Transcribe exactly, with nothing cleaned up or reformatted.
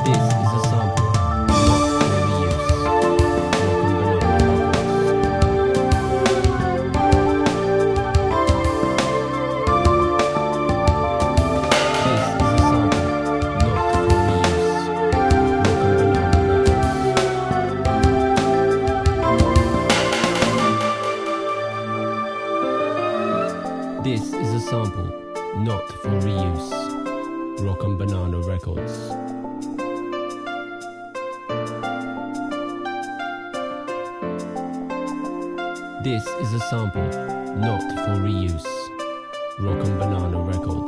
This is a sample, not for reuse. Welcome Banana Records. This is a sample, not for reuse. Rock and Banana Records. This is a sample, not for reuse. Rock and Banana Records.